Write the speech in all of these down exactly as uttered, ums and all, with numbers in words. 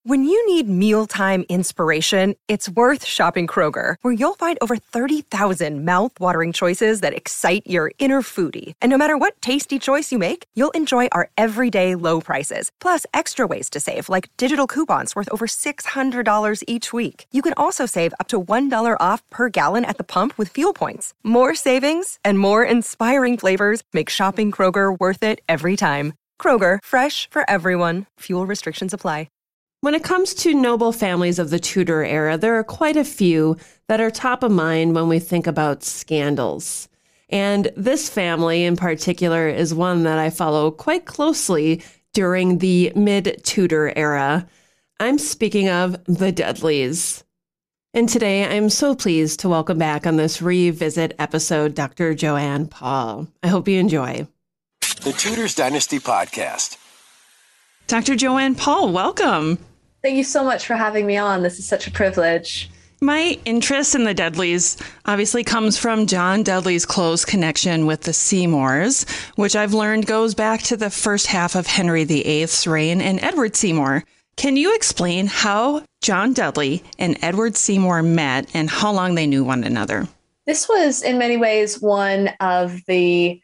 When you need mealtime inspiration, it's worth shopping Kroger, where you'll find over thirty thousand mouth-watering choices that excite your inner foodie. And no matter what tasty choice you make, you'll enjoy our everyday low prices, plus extra ways to save, like digital coupons worth over six hundred dollars each week. You can also save up to one dollar off per gallon at the pump with fuel points. More savings and more inspiring flavors make shopping Kroger worth it every time. Kroger, fresh for everyone. Fuel restrictions apply. When it comes to noble families of the Tudor era, there are quite a few that are top of mind when we think about scandals. And this family in particular is one that I follow quite closely during the mid-Tudor era. I'm speaking of the Dudleys. And today I'm so pleased to welcome back on this revisit episode Doctor Joanne Paul. I hope you enjoy. The Tudors Dynasty Podcast. Doctor Joanne Paul, welcome. Thank you so much for having me on. This is such a privilege. My interest in the Dudleys obviously comes from John Dudley's close connection with the Seymours, which I've learned goes back to the first half of Henry the Eighth's reign and Edward Seymour. Can you explain how John Dudley and Edward Seymour met and how long they knew one another? This was in many ways one of the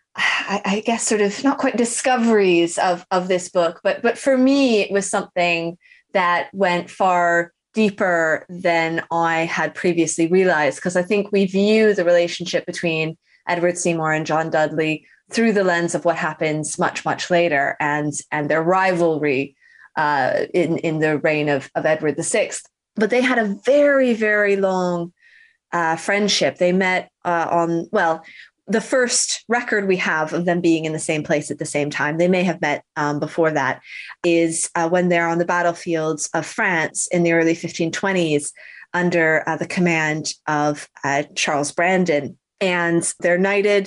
I, I guess sort of not quite discoveries of, of this book, but but for me, it was something that went far deeper than I had previously realized, because I think we view the relationship between Edward Seymour and John Dudley through the lens of what happens much, much later and, and their rivalry uh, in, in the reign of, of Edward the Sixth. But they had a very, very long uh, friendship. They met uh, on, well, the first record we have of them being in the same place at the same time, they may have met um, before that, is uh, when they're on the battlefields of France in the early fifteen twenties under uh, the command of uh, Charles Brandon. And they're knighted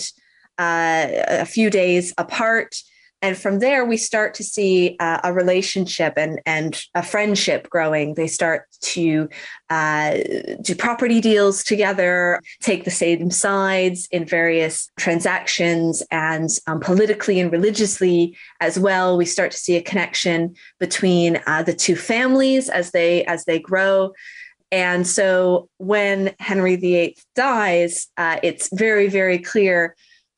uh, a few days apart. And from there, we start to see uh, a relationship and, and a friendship growing. They start to uh, do property deals together, take the same sides in various transactions, and um, politically and religiously as well. We start to see a connection between uh, the two families as they as they grow. And so when Henry the Eighth dies, uh, it's very, very clear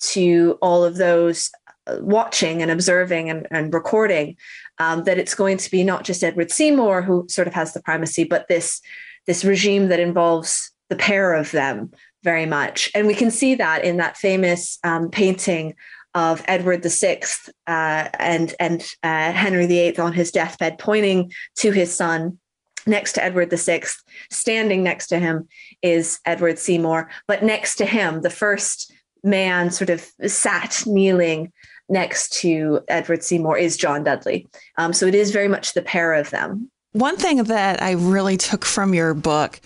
to all of those watching and observing and, and recording um, that it's going to be not just Edward Seymour who sort of has the primacy, but this, this regime that involves the pair of them very much. And we can see that in that famous um, painting of Edward the Sixth uh, and, and uh, Henry the Eighth on his deathbed, pointing to his son. Next to Edward the Sixth, standing next to him is Edward Seymour, but next to him, the first man sort of sat kneeling next to Edward Seymour is John Dudley. Um, so it is very much the pair of them. One thing that I really took from your book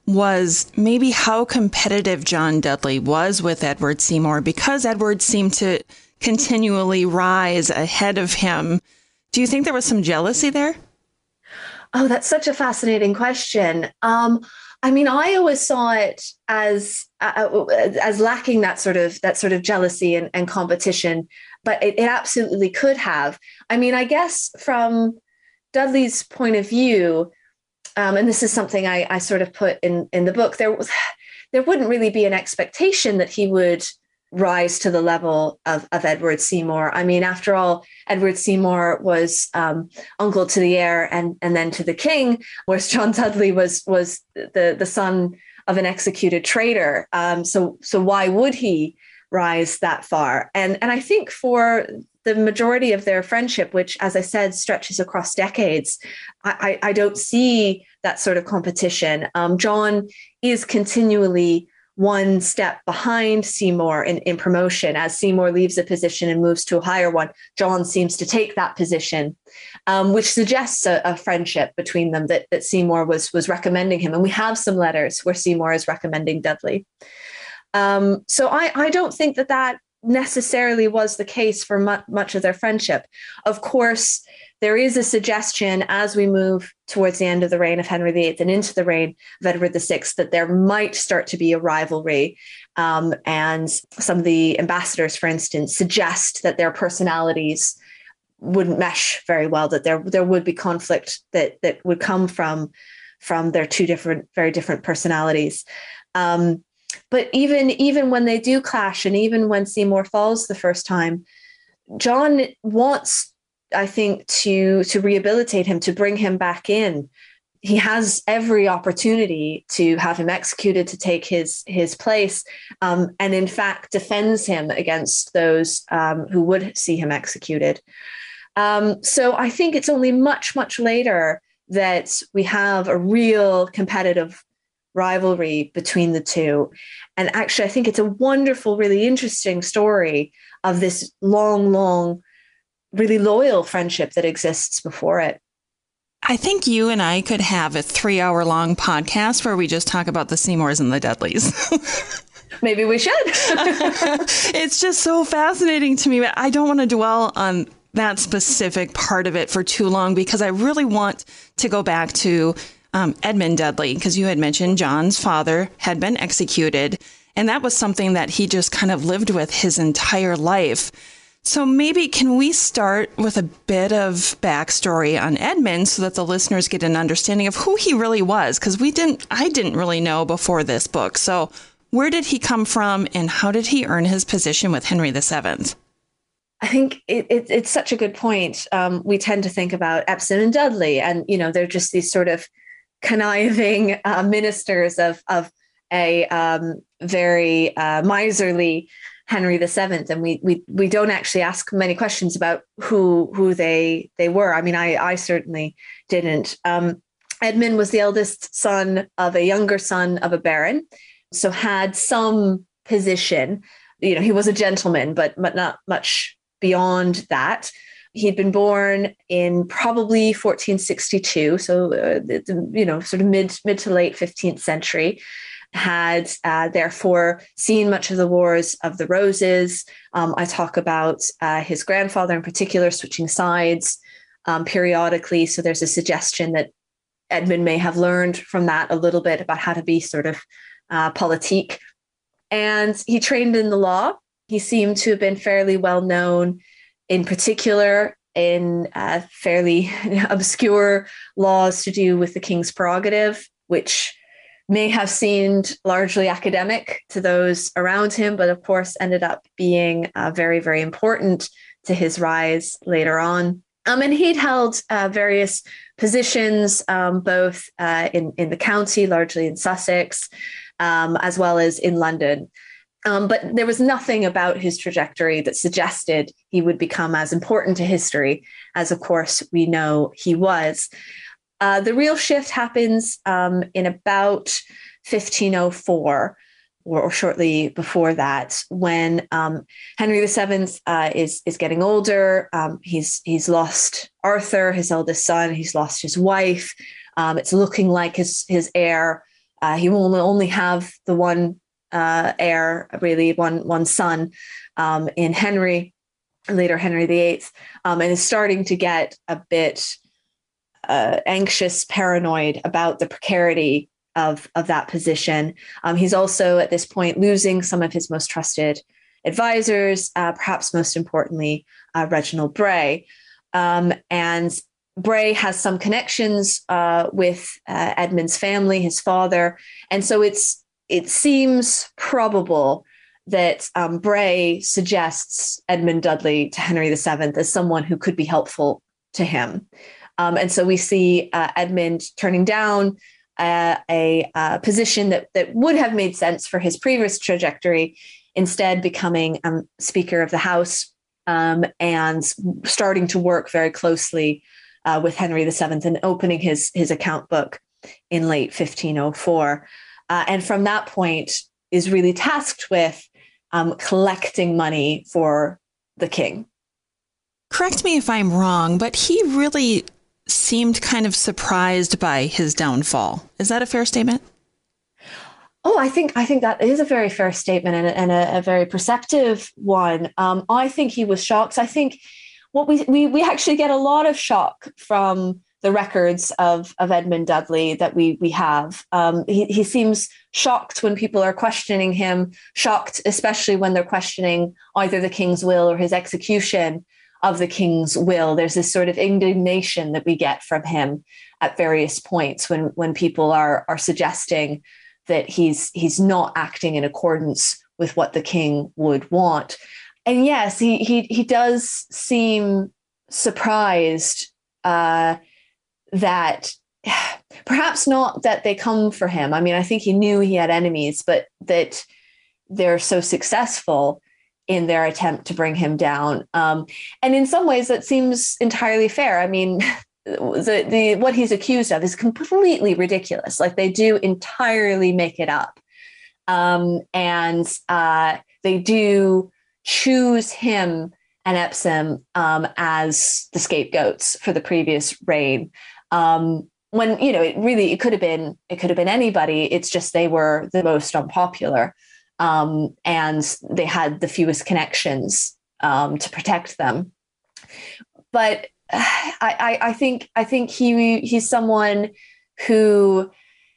was maybe how competitive John Dudley was with Edward Seymour, because Edward seemed to continually rise ahead of him. Do you think there was some jealousy there? Oh, that's such a fascinating question. Um, I mean, I always saw it as uh, as lacking that sort of that sort of jealousy and, and competition, but it, it absolutely could have. I mean, I guess from Dudley's point of view, um, and this is something I, I sort of put in, in the book, there was there wouldn't really be an expectation that he would rise to the level of, of Edward Seymour. I mean, after all, Edward Seymour was um, uncle to the heir and, and then to the king, whereas John Dudley was was the, the son of an executed traitor. Um, so so why would he rise that far? And, and I think for the majority of their friendship, which, as I said, stretches across decades, I, I, I don't see that sort of competition. Um, John is continually one step behind Seymour in, in promotion. As Seymour leaves a position and moves to a higher one, John seems to take that position, um, which suggests a, a friendship between them, that, that Seymour was, was recommending him. And we have some letters where Seymour is recommending Dudley. Um, so I, I don't think that that necessarily was the case for mu- much of their friendship. Of course, there is a suggestion as we move towards the end of the reign of Henry the Eighth and into the reign of Edward the Sixth that there might start to be a rivalry. Um, and some of the ambassadors, for instance, suggest that their personalities wouldn't mesh very well, that there there would be conflict that that would come from from their two different, very different personalities. Um, but even even when they do clash, and even when Seymour falls the first time, John wants, I think, to to rehabilitate him, to bring him back in. He has every opportunity to have him executed, to take his his place, um, and in fact defends him against those um, who would see him executed. Um, so I think it's only much, much later that we have a real competitive rivalry between the two. And actually, I think it's a wonderful, really interesting story of this long, long, really loyal friendship that exists before it. I think you and I could have a three hour long podcast where we just talk about the Seymours and the Dudleys. Maybe we should. It's just so fascinating to me, but I don't want to dwell on that specific part of it for too long, because I really want to go back to um, Edmund Dudley, because you had mentioned John's father had been executed, and that was something that he just kind of lived with his entire life. So maybe can we start with a bit of backstory on Edmund so that the listeners get an understanding of who he really was? Because we didn't, I didn't really know before this book. So where did he come from, and how did he earn his position with Henry the Seventh? I think it, it, it's such a good point. Um, we tend to think about Epsom and Dudley, and you know they're just these sort of conniving uh, ministers of of a um, very uh, miserly Henry the Seventh, and we we we don't actually ask many questions about who who they they were. I mean, I I certainly didn't. Um, Edmund was the eldest son of a younger son of a baron, so had some position. You know, he was a gentleman, but but not much beyond that. He'd been born in probably fourteen sixty-two, so uh, you know, sort of mid mid to late fifteenth century. Had uh, therefore seen much of the Wars of the Roses. Um, I talk about uh, his grandfather in particular switching sides um, periodically. So there's a suggestion that Edmund may have learned from that a little bit about how to be sort of uh, politique. And he trained in the law. He seemed to have been fairly well known, in particular in uh, fairly obscure laws to do with the king's prerogative, which may have seemed largely academic to those around him, but of course ended up being uh, very, very important to his rise later on. Um, and he'd held uh, various positions, um, both uh, in, in the county, largely in Sussex, um, as well as in London. Um, but there was nothing about his trajectory that suggested he would become as important to history as, of course, we know he was. Uh, the real shift happens um, in about fifteen oh four, or, or shortly before that, when um, Henry the Seventh uh, is is getting older. Um, he's he's lost Arthur, his eldest son. He's lost his wife. Um, it's looking like his his heir. Uh, he will only have the one uh, heir, really one one son, um, in Henry, later Henry the Eighth, um, and is starting to get a bit Uh, anxious, paranoid about the precarity of, of that position. Um, he's also at this point losing some of his most trusted advisors, uh, perhaps most importantly, uh, Reginald Bray. Um, and Bray has some connections uh, with uh, Edmund's family, his father. And so it's it seems probable that um, Bray suggests Edmund Dudley to Henry the Seventh as someone who could be helpful to him. Um, and so we see uh, Edmund turning down uh, a uh, position that, that would have made sense for his previous trajectory, instead becoming um, Speaker of the House um, and starting to work very closely uh, with Henry the Seventh and opening his, his account book in late fifteen oh four. Uh, and from that point is really tasked with um, collecting money for the king. Correct me if I'm wrong, but he really seemed kind of surprised by his downfall. Is that a fair statement? Oh, I think I think that is a very fair statement, and a, and a, a very perceptive one. Um, I think he was shocked. I think what we, we we actually get a lot of shock from the records of of Edmund Dudley that we we have. Um, he he seems shocked when people are questioning him. Shocked, especially when they're questioning either the king's will or his execution. of the king's will. There's this sort of indignation that we get from him at various points when when people are are suggesting that he's he's not acting in accordance with what the king would want. And yes, he he he does seem surprised uh, that perhaps not that they come for him. I mean, I think he knew he had enemies, but that they're so successful in their attempt to bring him down. Um, and in some ways, that seems entirely fair. I mean, the the what he's accused of is completely ridiculous. Like, they do entirely make it up, um, and uh, they do choose him and Epsom um, as the scapegoats for the previous reign. Um, when you know, it really it could have been it could have been anybody. It's just they were the most unpopular, um, and they had the fewest connections um, to protect them. But I, I, I think I think he he's someone who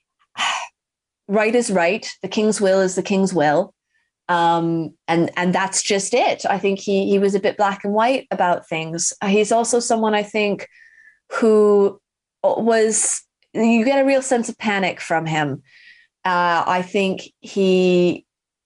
right is right. The king's will is the king's will. Um, and and that's just it. I think he he was a bit black and white about things. He's also someone, I think, who was, you get a real sense of panic from him. Uh, I think he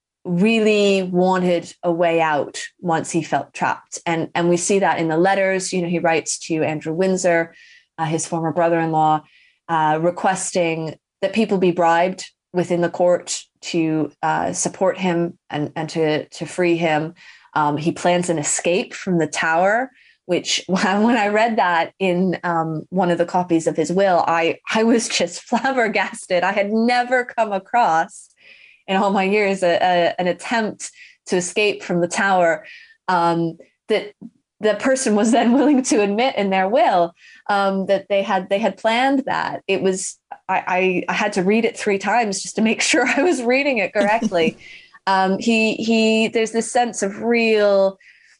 really wanted a way out once he felt trapped. And, and we see that in the letters. You know, he writes to Andrew Windsor, uh, his former brother-in-law, uh, requesting that people be bribed within the court to uh, support him and, and to, to free him. Um, he plans an escape from the Tower, which when I read that in um, one of the copies of his will, I, I was just flabbergasted. I had never come across in all my years a, a, an attempt to escape from the Tower um, that the person was then willing to admit in their will um, that they had they had planned that. It was I, I, I had to read it three times just to make sure I was reading it correctly. um, he he there's this sense of real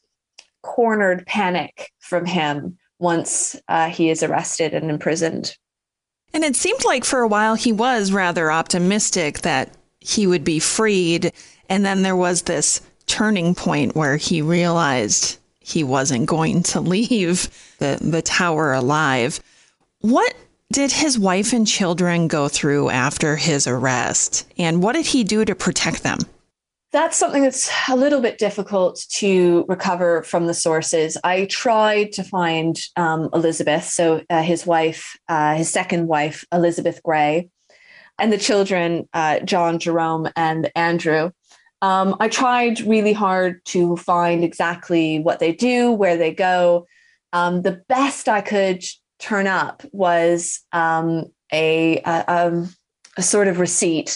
cornered panic from him once uh, he is arrested and imprisoned. And it seemed like for a while he was rather optimistic that he would be freed. And then there was this turning point where he realized he wasn't going to leave the, the Tower alive. What did his wife and children go through after his arrest? And what did he do to protect them? That's something that's a little bit difficult to recover from the sources. I tried to find um, Elizabeth, so uh, his wife, uh, his second wife, Elizabeth Grey, and the children, uh, John, Jerome, and Andrew. Um, I tried really hard to find exactly what they do, where they go. Um, the best I could turn up was um, a, a, um, a sort of receipt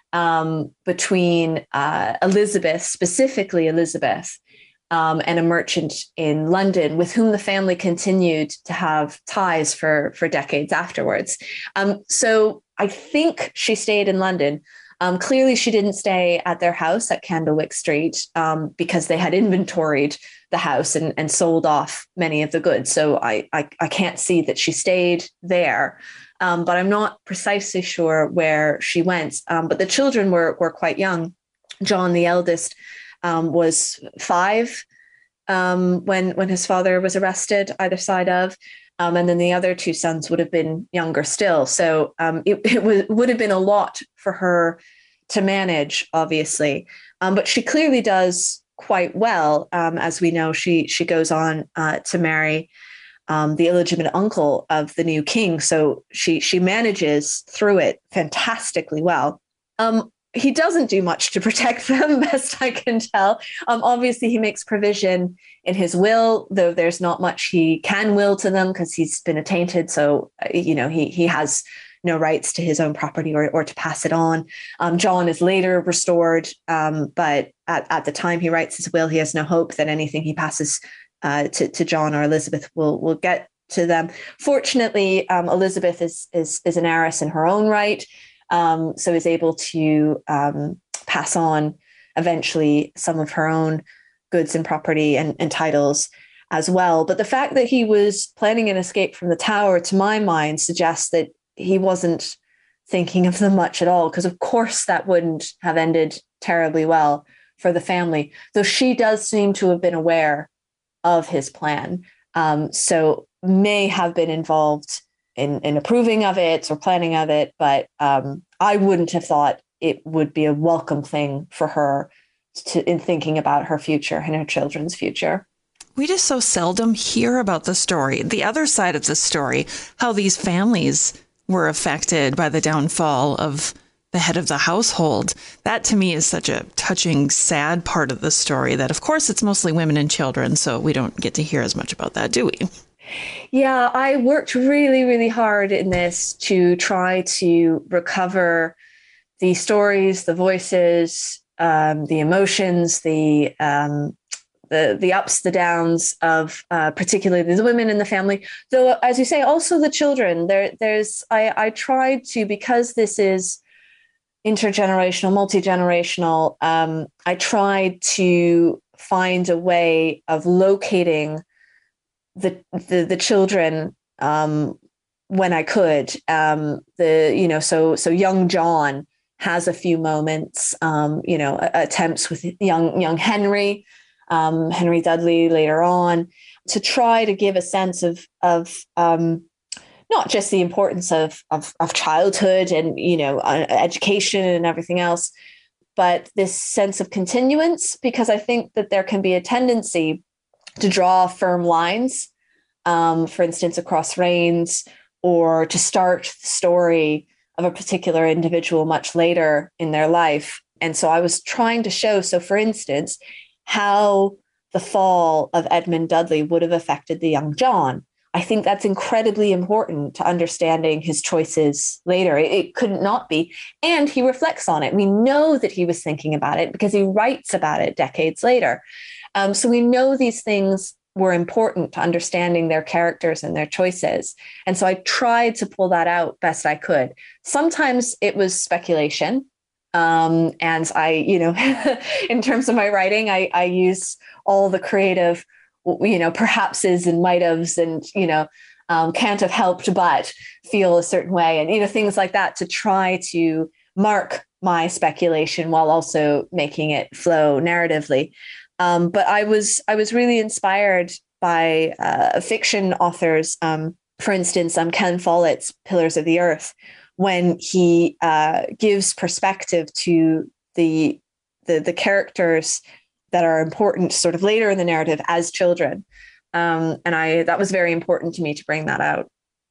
um, between uh, Elizabeth, specifically Elizabeth, um, and a merchant in London with whom the family continued to have ties for, for decades afterwards. Um, so I think she stayed in London. Um, clearly, she didn't stay at their house at Candlewick Street um, because they had inventoried the house and, and sold off many of the goods. So I, I, I can't see that she stayed there, um, but I'm not precisely sure where she went. Um, but the children were were quite young. John, the eldest, um, was five um, when when his father was arrested, either side of. Um, and then the other two sons would have been younger still. So um, it, it w- would have been a lot for her to manage, obviously. Um, but she clearly does quite well. Um, as we know, she she goes on uh, to marry um, the illegitimate uncle of the new king. So she she manages through it fantastically well. Um, he doesn't do much to protect them, best I can tell. Um, obviously, he makes provision in his will, though there's not much he can will to them because he's been attainted. So, you know, he he has no rights to his own property or, or to pass it on. Um, John is later restored, um, but at, at the time he writes his will, he has no hope that anything he passes uh, to, to John or Elizabeth will will get to them. Fortunately, um, Elizabeth is, is, is an heiress in her own right. Um, so is able to um, pass on eventually some of her own goods and property and, and titles as well. But the fact that he was planning an escape from the Tower, to my mind, suggests that he wasn't thinking of them much at all, because of course that wouldn't have ended terribly well for the family, though she does seem to have been aware of his plan. Um, so may have been involved in, in approving of it or planning of it, but um, I wouldn't have thought it would be a welcome thing for her to, in thinking about her future and her children's future. We just so seldom hear about the story, the other side of the story, how these families were affected by the downfall of the head of the household. That to me is such a touching, sad part of the story that, of course, it's mostly women and children, so we don't get to hear as much about that, do we? Yeah, I worked really, really hard in this to try to recover the stories, the voices, um, the emotions, the um, the the ups, the downs of uh, particularly the women in the family. Though, as you say, also the children. There, there's I, I tried to, because this is intergenerational, multi-generational. Um, I tried to find a way of locating the the, the children um, when I could. Um, the you know so so young John has a few moments. Um, you know, attempts with young young Henry. Um, Henry Dudley later on, to try to give a sense of of um, not just the importance of, of of childhood and you know uh, education and everything else, but this sense of continuance. Because I think that there can be a tendency to draw firm lines, um, for instance, across reigns, or to start the story of a particular individual much later in their life. And so I was trying to show, so for instance, how the fall of Edmund Dudley would have affected the young John. I think that's incredibly important to understanding his choices later. It, it couldn't not be. And he reflects on it. We know that he was thinking about it because he writes about it decades later. Um, so we know these things were important to understanding their characters and their choices. And so I tried to pull that out best I could. Sometimes it was speculation. Um, and I, you know, in terms of my writing, I, I use all the creative, you know, perhapses and might haves and, you know, um, can't have helped but feel a certain way and, you know, things like that to try to mark my speculation while also making it flow narratively. Um, but I was I was really inspired by uh, fiction authors. Um, for instance, um, Ken Follett's Pillars of the Earth, when he uh, gives perspective to the, the the characters that are important sort of later in the narrative as children. Um, and I that was very important to me to bring that out.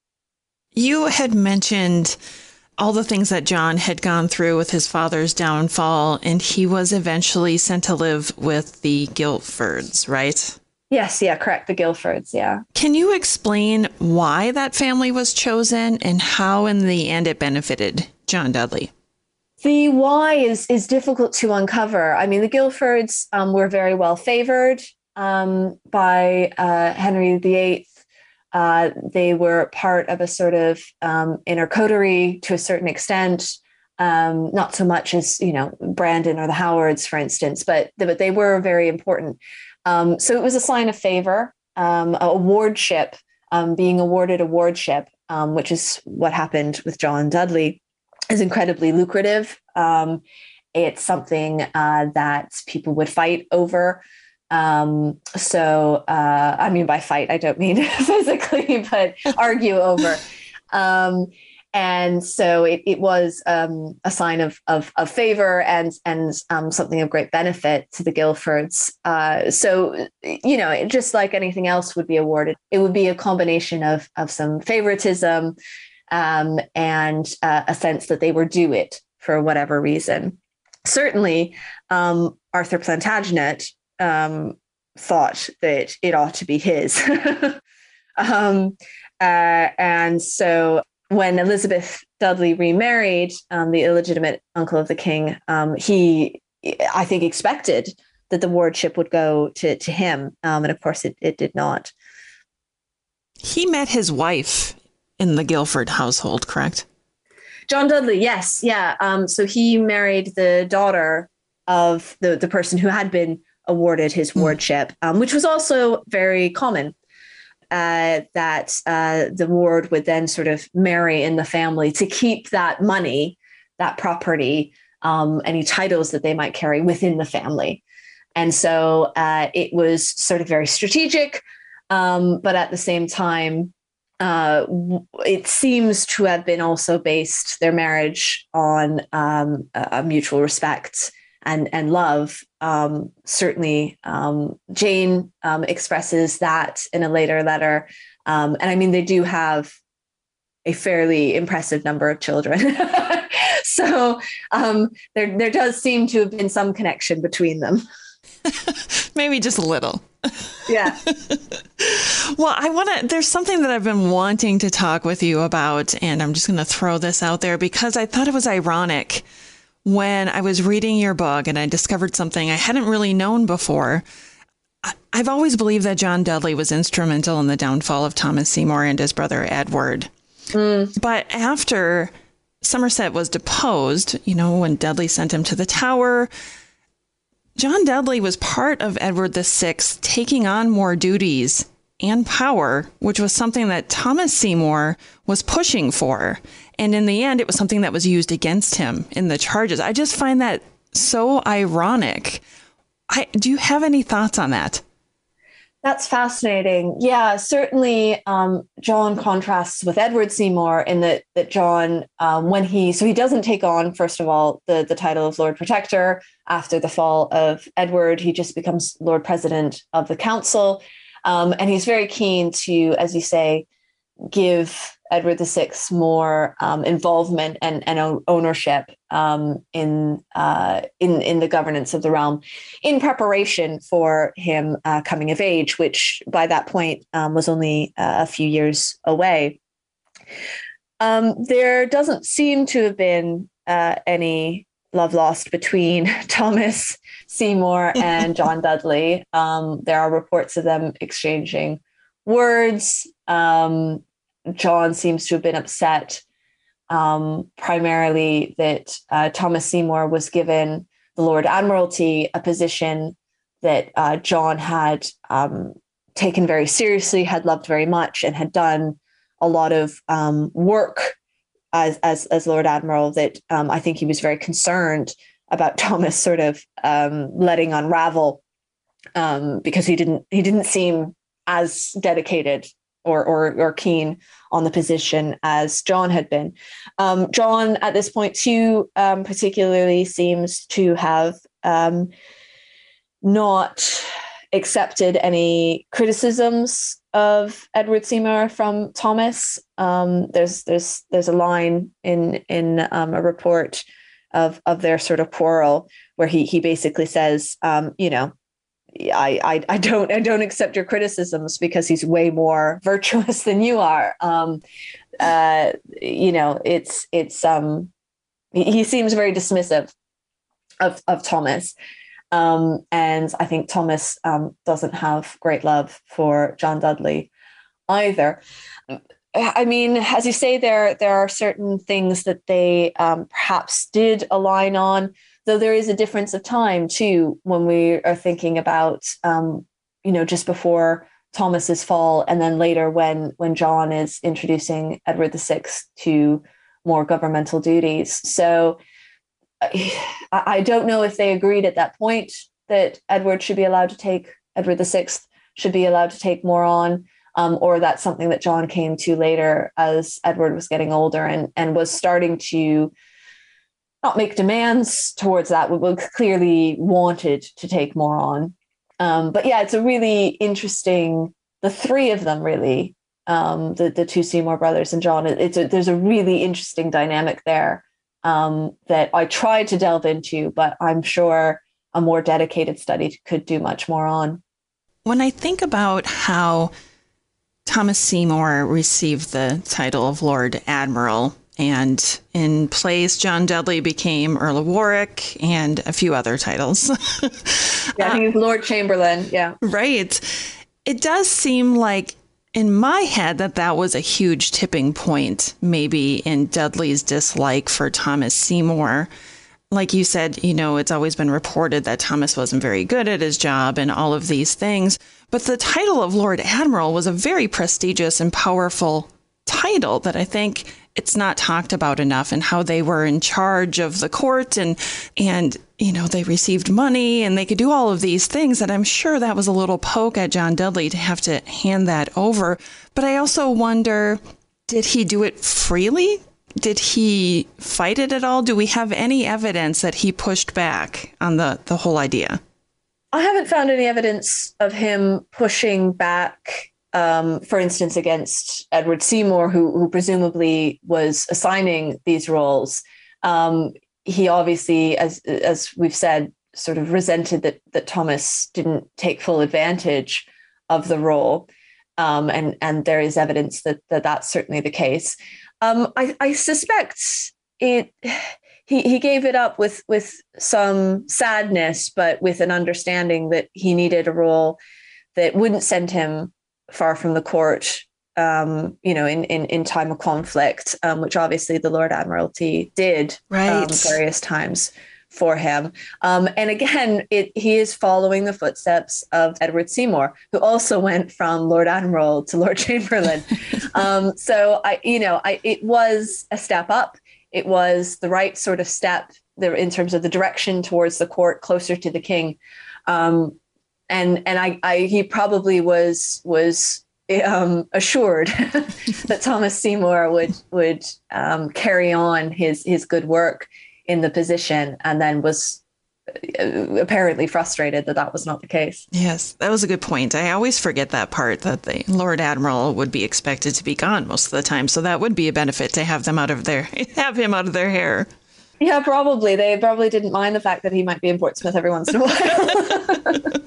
You had mentioned all the things that John had gone through with his father's downfall, and he was eventually sent to live with the Guilfords, right? Yes, yeah, correct. The Guilfords, yeah. Can you explain why that family was chosen and how in the end it benefited John Dudley? The why is is difficult to uncover. I mean, the Guilfords um, were very well favored um, by uh, Henry the Eighth. Uh, they were part of a sort of um, inner coterie to a certain extent, um, not so much as, you know, Brandon or the Howards, for instance, but, but they were very important. Um, so it was a sign of favor, um, a wardship, um, being awarded a wardship, um, which is what happened with John Dudley, is incredibly lucrative. Um, it's something uh, that people would fight over. Um, so, uh, I mean, by fight, I don't mean physically, but argue over. Um, and so it, it was um, a sign of, of, of favor and, and um, something of great benefit to the Guilfords. Uh, so, you know, it, just like anything else would be awarded, it would be a combination of, of some favoritism um, and uh, a sense that they were due it for whatever reason. Certainly, um, Arthur Plantagenet Um, thought that it ought to be his. um, uh, and so when Elizabeth Dudley remarried um, the illegitimate uncle of the king, um, he, I think, expected that the wardship would go to, to him. Um, and of course, it, it did not. He met his wife in the Guilford household, correct? John Dudley, yes. Yeah. Um, so he married the daughter of the, the person who had been awarded his wardship, um, which was also very common, uh, that uh, the ward would then sort of marry in the family to keep that money, that property, um, any titles that they might carry within the family. And so uh, it was sort of very strategic, um, but at the same time, uh, it seems to have been also based their marriage on um, a mutual respect and and love. Um, certainly, um, Jane um, expresses that in a later letter, um, and I mean they do have a fairly impressive number of children. So um, there there does seem to have been some connection between them. Maybe just a little. Yeah. Well, I want to, there's something that I've been wanting to talk with you about, and I'm just going to throw this out there because I thought it was ironic when I was reading your book and I discovered something I hadn't really known before. I've always believed that John Dudley was instrumental in the downfall of Thomas Seymour and his brother Edward. Mm. But after Somerset was deposed, you know, when Dudley sent him to the Tower, John Dudley was part of Edward the Sixth taking on more duties and power, which was something that Thomas Seymour was pushing for. And in the end, it was something that was used against him in the charges. I just find that so ironic. I, do you have any thoughts on that? That's fascinating. Yeah, certainly um, John contrasts with Edward Seymour in that that John, um, when he, so he doesn't take on, first of all, the, the title of Lord Protector after the fall of Edward. He just becomes Lord President of the Council. Um, and he's very keen to, as you say, give Edward the Sixth more um, involvement and, and ownership um, in, uh, in in the governance of the realm, in preparation for him uh, coming of age, which by that point um, was only uh, a few years away. Um, there doesn't seem to have been uh, any love lost between Thomas Seymour and John Dudley. Um, there are reports of them exchanging words. Um, John seems to have been upset um, primarily that uh, Thomas Seymour was given the Lord Admiralty, a position that uh, John had um, taken very seriously, had loved very much, and had done a lot of um, work as, as as Lord Admiral. That um, I think he was very concerned about Thomas sort of um, letting unravel um, because he didn't he didn't seem as dedicated or, or or keen on the position as John had been. Um, John, at this point, too, um, particularly seems to have um, not accepted any criticisms of Edward Seymour from Thomas. Um, there's there's there's a line in in um, a report of of their sort of quarrel where he he basically says, um, you know, I, I I don't I don't accept your criticisms because he's way more virtuous than you are. Um, uh, you know, it's it's um, he seems very dismissive of of Thomas, um, and I think Thomas um, doesn't have great love for John Dudley either. I mean, as you say, there there are certain things that they um, perhaps did align on. Though there is a difference of time, too, when we are thinking about, um, you know, just before Thomas's fall and then later when when John is introducing Edward the Sixth to more governmental duties. So I, I don't know if they agreed at that point that Edward should be allowed to take, Edward the Sixth should be allowed to take more on, um, or that's something that John came to later as Edward was getting older and, and was starting to not make demands towards that, but clearly wanted to take more on. Um, but yeah, it's a really interesting, the three of them really, um, the, the two Seymour brothers and John, it's a, there's a really interesting dynamic there um, that I tried to delve into, but I'm sure a more dedicated study could do much more on. When I think about how Thomas Seymour received the title of Lord Admiral, and in place, John Dudley became Earl of Warwick and a few other titles. Yeah, I think he's Lord Chamberlain. Yeah. Right. It does seem like in my head that that was a huge tipping point, maybe in Dudley's dislike for Thomas Seymour. Like you said, you know, it's always been reported that Thomas wasn't very good at his job and all of these things. But the title of Lord Admiral was a very prestigious and powerful title that I think it's not talked about enough, and how they were in charge of the court, and and you know, they received money and they could do all of these things. And I'm sure that was a little poke at John Dudley to have to hand that over. But I also wonder, did he do it freely? Did he fight it at all? Do we have any evidence that he pushed back on the, the whole idea? I haven't found any evidence of him pushing back, um, for instance, against Edward Seymour, who, who presumably was assigning these roles. Um, he obviously, as as we've said, sort of resented that that Thomas didn't take full advantage of the role, um, and and there is evidence that, that that's certainly the case. Um, I, I suspect it. He he gave it up with with some sadness, but with an understanding that he needed a role that wouldn't send him far from the court, um, you know, in, in, in time of conflict, um, which obviously the Lord Admiralty did right. um, various times for him. Um, and again, it, he is following the footsteps of Edward Seymour, who also went from Lord Admiral to Lord Chamberlain. um, so, I, you know, I, it was a step up. It was the right sort of step there in terms of the direction towards the court, closer to the king. Um, and and I, I he probably was was um, assured that Thomas Seymour would would um, carry on his his good work in the position, and then was apparently frustrated that that was not the case. Yes, that was a good point. I always forget that part, that the Lord Admiral would be expected to be gone most of the time. So that would be a benefit to have them out of their have him out of their hair. Yeah, probably. They probably didn't mind the fact that he might be in Portsmouth every once in a while.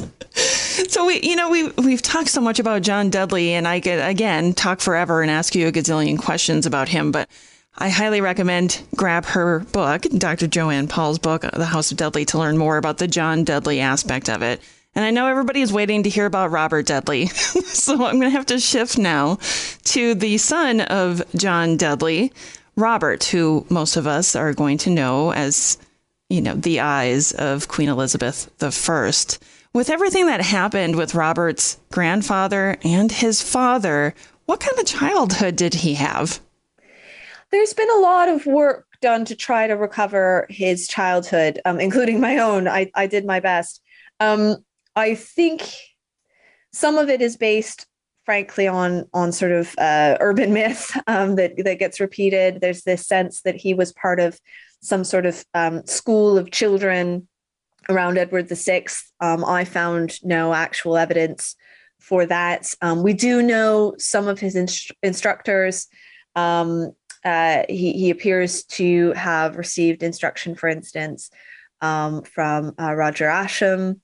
So we, you know, we we've talked so much about John Dudley, and I could again talk forever and ask you a gazillion questions about him, but I highly recommend grab her book, Doctor Joanne Paul's book, The House of Dudley, to learn more about the John Dudley aspect of it. And I know everybody is waiting to hear about Robert Dudley, so I'm going to have to shift now to the son of John Dudley, Robert, who most of us are going to know as, you know, the eyes of Queen Elizabeth the First. With everything that happened with Robert's grandfather and his father, what kind of childhood did he have? There's been a lot of work done to try to recover his childhood, um, including my own. I, I did my best. Um, I think some of it is based, frankly, on on sort of uh, urban myth um, that, that gets repeated. There's this sense that he was part of some sort of um, school of children around Edward the Sixth. Um, I found no actual evidence for that. Um, we do know some of his inst- instructors. Um, uh, he, he appears to have received instruction, for instance, um, from uh, Roger Ascham,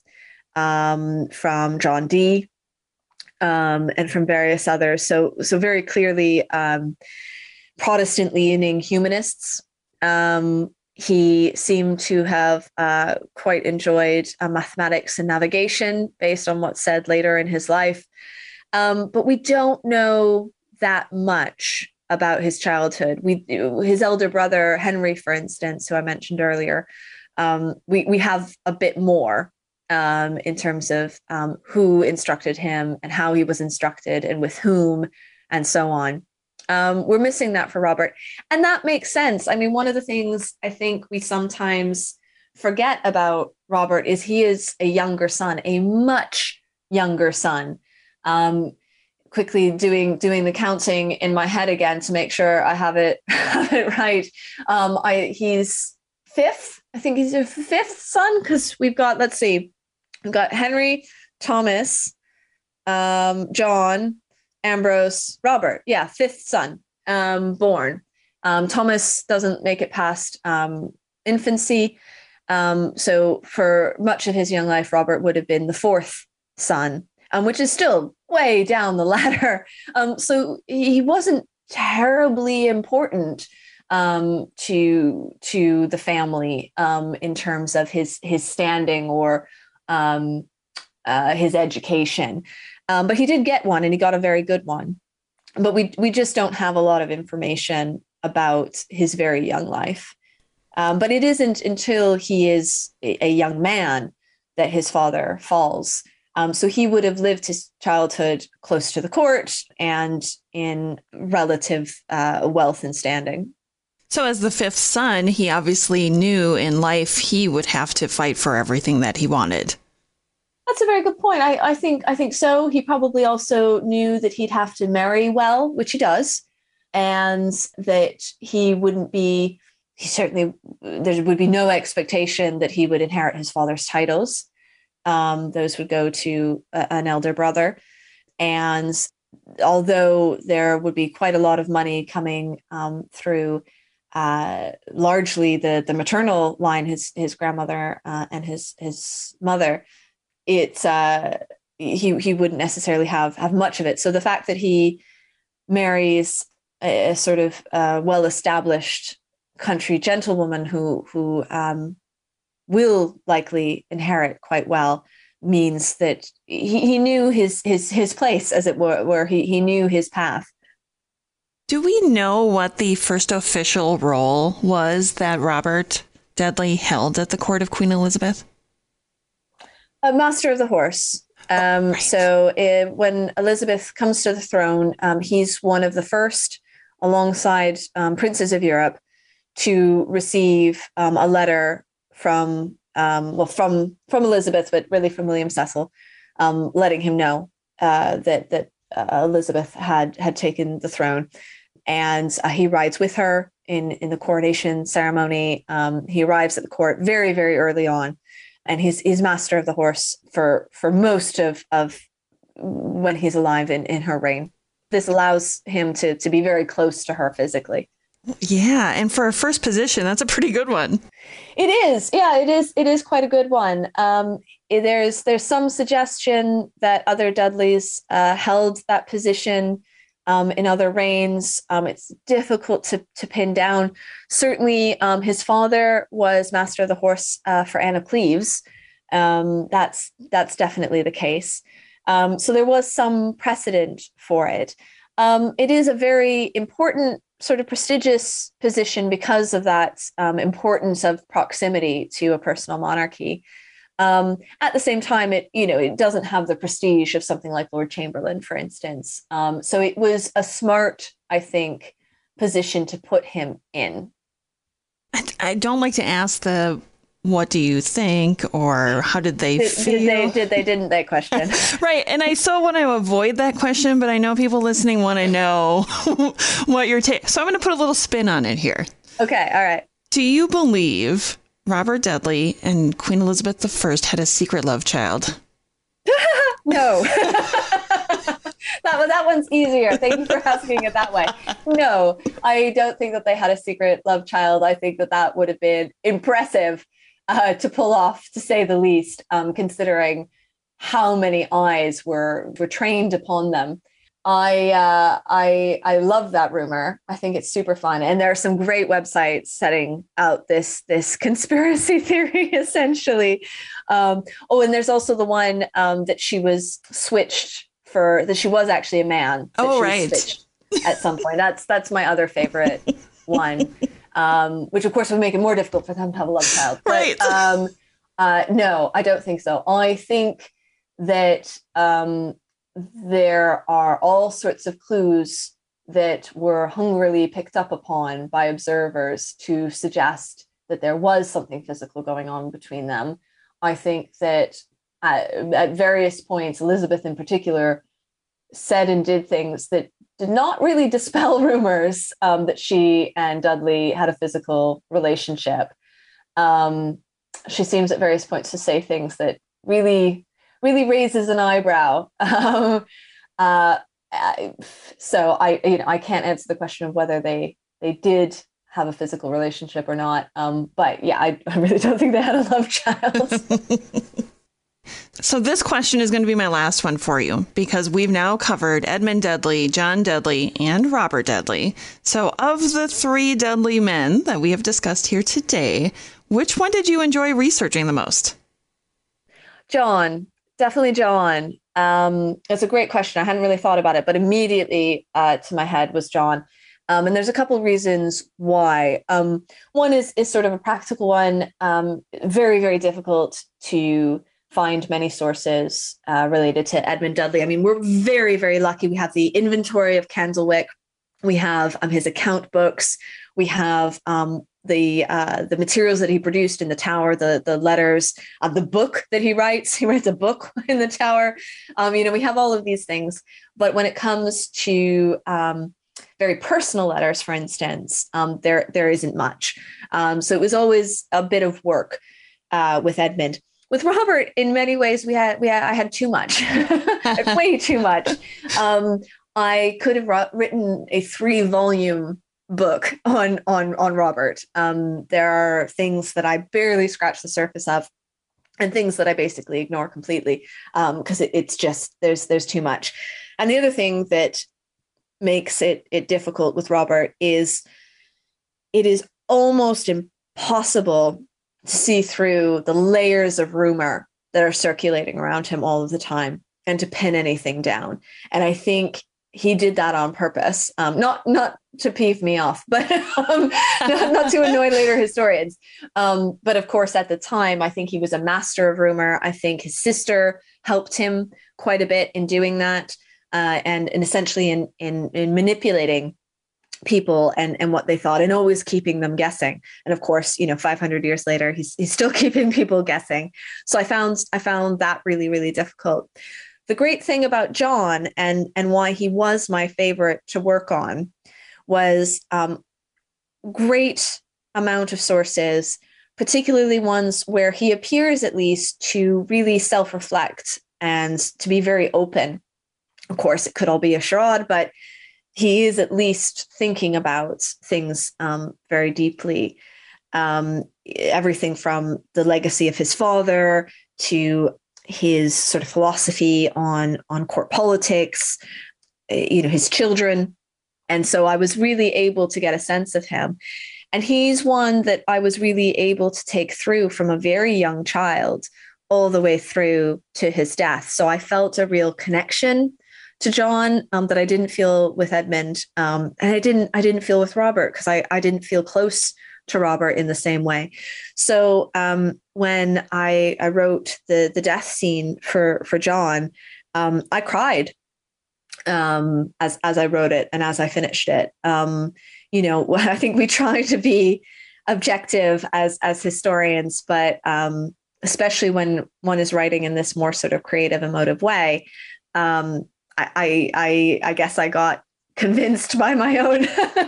um, from John Dee, um, and from various others. So, so very clearly um, Protestant-leaning humanists. Um, He seemed to have uh, quite enjoyed uh, mathematics and navigation based on what's said later in his life. Um, but we don't know that much about his childhood. We, his elder brother, Henry, for instance, who I mentioned earlier, um, we, we have a bit more um, in terms of um, who instructed him and how he was instructed and with whom and so on. Um, we're missing that for Robert. And that makes sense. I mean, one of the things I think we sometimes forget about Robert is he is a younger son, a much younger son. Um, quickly doing doing the counting in my head again to make sure I have it, have it right. Um, I he's fifth. I think he's a fifth son because we've got, let's see, we've got Henry, Thomas, um, John, Ambrose, Robert. Yeah, fifth son um, born. Um, Thomas doesn't make it past um, infancy. Um, so for much of his young life, Robert would have been the fourth son, um, which is still way down the ladder. Um, so he wasn't terribly important um, to to the family um, in terms of his his standing or um, uh, his education. Um, but he did get one, and he got a very good one. But we we just don't have a lot of information about his very young life. Um, but it isn't until he is a, a young man that his father falls Um, so he would have lived his childhood close to the court and in relative uh, wealth and standing. So as the fifth son, he obviously knew in life he would have to fight for everything that he wanted. That's a very good point. I, I think I think so. He probably also knew that he'd have to marry well, which he does, and that he wouldn't be, he certainly, there would be no expectation that he would inherit his father's titles. Um, those would go to a, an elder brother. And although there would be quite a lot of money coming um, through uh, largely the, the maternal line, his his grandmother uh, and his his mother, it's uh, he he wouldn't necessarily have have much of it. So the fact that he marries a, a sort of uh, well-established country gentlewoman who who um, will likely inherit quite well means that he, he knew his his his place, as it were, where he, he knew his path. Do we know what the first official role was that Robert Dudley held at the court of Queen Elizabeth? A master of the horse. Um, oh, right. So uh, when Elizabeth comes to the throne, um, he's one of the first, alongside um, princes of Europe, to receive um, a letter from um, well from from Elizabeth, but really from William Cecil, um, letting him know uh, that that uh, Elizabeth had had taken the throne, and uh, he rides with her in in the coronation ceremony. Um, he arrives at the court very very early on, and he's he's master of the horse for for most of of when he's alive in in her reign. This allows him to to be very close to her physically. Yeah, and for a first position, that's a pretty good one. It is, yeah, it is. It is quite a good one. Um, there's there's some suggestion that other Dudleys uh, held that position um, in other reigns. Um, it's difficult to to pin down. Certainly, um, his father was master of the horse uh, for Anne of Cleves. Um, that's that's definitely the case. Um, so there was some precedent for it. Um, it is a very important, sort of prestigious position because of that um, importance of proximity to a personal monarchy. Um, at the same time, it you know it doesn't have the prestige of something like Lord Chamberlain, for instance. Um, so it was a smart, I think, position to put him in. I, I don't like to ask the "what do you think" or "how did they did, feel?" Did they? Did they? Didn't they? Question. Right, and I so want to avoid that question, but I know people listening want to know what your take. So I'm going to put a little spin on it here. Okay. All right. Do you believe Robert Dudley and Queen Elizabeth the First had a secret love child? No. that that one's easier. Thank you for asking it that way. No, I don't think that they had a secret love child. I think that that would have been impressive uh, to pull off, to say the least, um, considering how many eyes were were trained upon them. I uh, I I love that rumor. I think it's super fun, and there are some great websites setting out this this conspiracy theory. Essentially, um, oh, and there's also the one um, that she was switched for. That she was actually a man. That oh, she right. Was switched at some point. That's that's my other favorite one, um, which of course would make it more difficult for them to have a love child. But, right. Um, uh, no, I don't think so. I think that. Um, There are all sorts of clues that were hungrily picked up upon by observers to suggest that there was something physical going on between them. I think that at, at various points, Elizabeth in particular said and did things that did not really dispel rumors um, that she and Dudley had a physical relationship. Um, she seems at various points to say things that really really raises an eyebrow. Um, uh, so I, you know, I can't answer the question of whether they they did have a physical relationship or not. Um, but yeah, I, I really don't think they had a love child. So this question is going to be my last one for you, because we've now covered Edmund Dudley, John Dudley, and Robert Dudley. So of the three Dudley men that we have discussed here today, which one did you enjoy researching the most? John. Definitely John. Um, it's a great question. I hadn't really thought about it, but immediately uh, to my head was John. Um, and there's a couple of reasons why. Um, one is is sort of a practical one. Um, very, very difficult to find many sources uh, related to Edmund Dudley. I mean, we're very, very lucky. We have the inventory of Candlewick. We have um, his account books. We have um, the uh, the materials that he produced in the tower, the the letters, uh, the book that he writes. He writes a book in the tower. Um, you know, we have all of these things. But when it comes to um, very personal letters, for instance, um, there there isn't much. Um, so it was always a bit of work uh, with Edmund. With Robert, in many ways, we had we had, I had too much, way too much. Um, I could have written a three-volume book on on on Robert. Um, there are things that I barely scratch the surface of, and things that I basically ignore completely because um, it, it's just there's there's too much. And the other thing that makes it it difficult with Robert is it is almost impossible to see through the layers of rumor that are circulating around him all of the time and to pin anything down. And I think he did that on purpose, um, not not to peeve me off, but um, not, not to annoy later historians. Um, but of course, at the time, I think he was a master of rumor. I think his sister helped him quite a bit in doing that, uh, and, and essentially in, in in manipulating people and, and what they thought, and always keeping them guessing. And of course, you know, five hundred years later, he's he's still keeping people guessing. So I found I found that really, really difficult. The great thing about John and, and why he was my favorite to work on was um, great amount of sources, particularly ones where he appears at least to really self-reflect and to be very open. Of course, it could all be a charade, but he is at least thinking about things um, very deeply. Um, everything from the legacy of his father to his sort of philosophy on, on court politics, you know, his children. And so I was really able to get a sense of him. And he's one that I was really able to take through from a very young child all the way through to his death. So I felt a real connection to John um, that I didn't feel with Edmund. Um, and I didn't, I didn't feel with Robert because I, I didn't feel close to Robert in the same way. So um, when I, I wrote the, the death scene for, for John, um, I cried um, as, as I wrote it and as I finished it. Um, you know, I think we try to be objective as, as historians, but um, especially when one is writing in this more sort of creative, emotive way, um, I, I, I guess I got convinced by my own,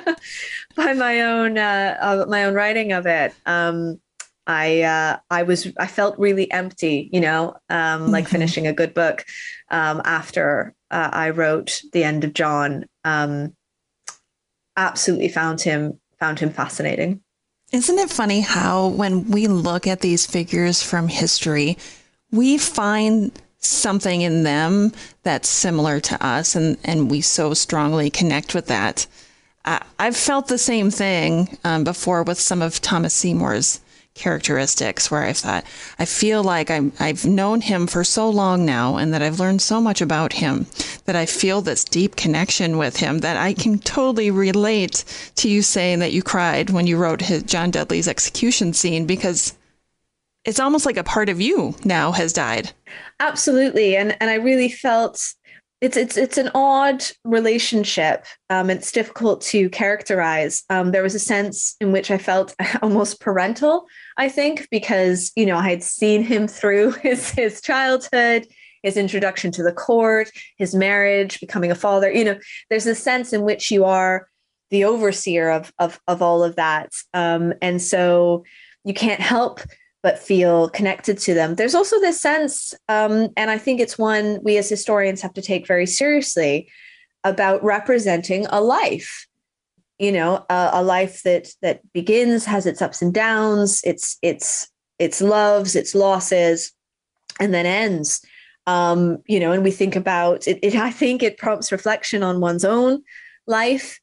by my own, uh, uh, my own writing of it. Um, I, uh, I was, I felt really empty, you know, um, mm-hmm. like finishing a good book um, after uh, I wrote The End of John. Um, absolutely found him, found him fascinating. Isn't it funny how when we look at these figures from history, we find something in them that's similar to us, and, and we so strongly connect with that. Uh, I've felt the same thing um, before with some of Thomas Seymour's characteristics, where I thought, I feel like I'm, I've known him for so long now, and that I've learned so much about him, that I feel this deep connection with him, that I can totally relate to you saying that you cried when you wrote his, John Dudley's execution scene, because it's almost like a part of you now has died. Absolutely. And and I really felt it's it's it's an odd relationship. Um, it's difficult to characterize. Um, there was a sense in which I felt almost parental, I think, because, you know, I had seen him through his his childhood, his introduction to the court, his marriage, becoming a father. You know, there's a sense in which you are the overseer of of, of all of that. Um, and so you can't help but feel connected to them. There's also this sense, um, and I think it's one we as historians have to take very seriously, about representing a life. You know, a, a life that that begins, has its ups and downs, its its its loves, its losses, and then ends. Um, you know, and we think about it, it. I think it prompts reflection on one's own life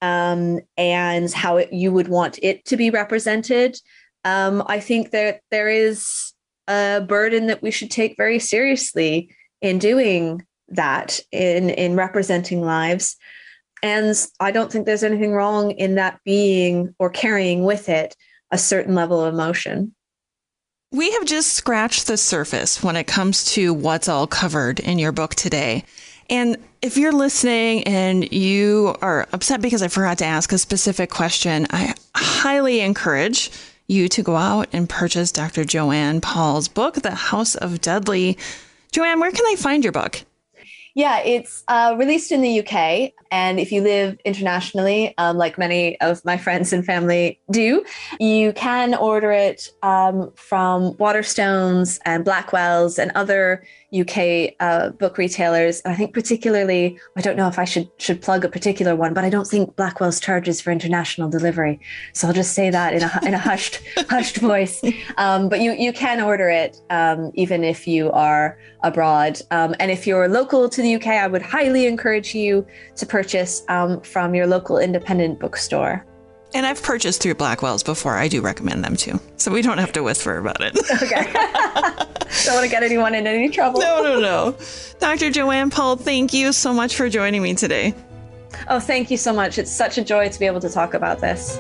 um, and how it, you would want it to be represented. Um, I think that there is a burden that we should take very seriously in doing that, in, in representing lives. And I don't think there's anything wrong in that being or carrying with it a certain level of emotion. We have just scratched the surface when it comes to what's all covered in your book today. And if you're listening and you are upset because I forgot to ask a specific question, I highly encourage you to go out and purchase Doctor Joanne Paul's book, The House of Dudley. Joanne, where can I find your book? Yeah, it's uh, released in the U K. And if you live internationally, um, like many of my friends and family do, you can order it um, from Waterstones and Blackwell's and other U K uh, book retailers. And I think particularly, I don't know if I should should plug a particular one, but I don't think Blackwell's charges for international delivery. So I'll just say that in a in a hushed hushed voice. Um, but you you can order it um, even if you are abroad. Um, and if you're local to the U K, I would highly encourage you to purchase um, from your local independent bookstore. And I've purchased through Blackwell's before. I do recommend them too. So we don't have to whisper about it. Okay. Don't want to get anyone in any trouble. No, no, no. Doctor Joanne Paul, thank you so much for joining me today. Oh, thank you so much. It's such a joy to be able to talk about this.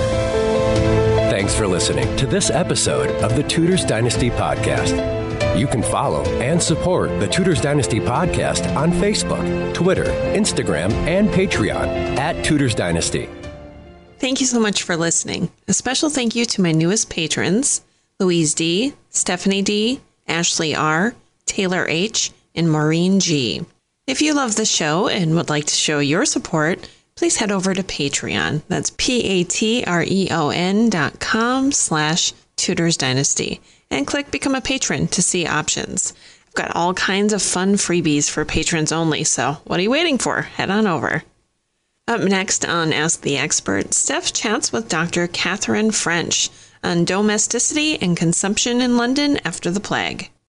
Thanks for listening to this episode of the Tudors Dynasty Podcast. You can follow and support the Tudors Dynasty Podcast on Facebook, Twitter, Instagram, and Patreon at Tudors Dynasty. Thank you so much for listening. A special thank you to my newest patrons, Louise D., Stephanie D., Ashley R., Taylor H., and Maureen G. If you love the show and would like to show your support, please head over to Patreon. That's P-A-T-R-E-O-N dot com slash Tudors Dynasty. And click Become a Patron to see options. I've got all kinds of fun freebies for patrons only, so what are you waiting for? Head on over. Up next on Ask the Expert, Steph chats with Doctor Catherine French on domesticity and consumption in London after the plague.